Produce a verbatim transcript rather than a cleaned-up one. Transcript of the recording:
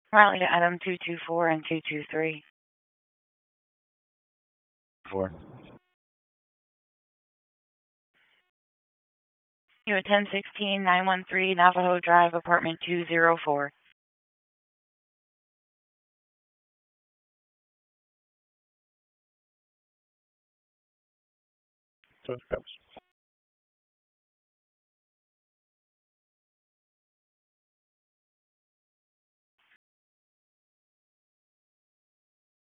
Raleigh to item two two four and two two three. Four. You at ten sixteen nine one three Navajo Drive, apartment two zero four. So it comes.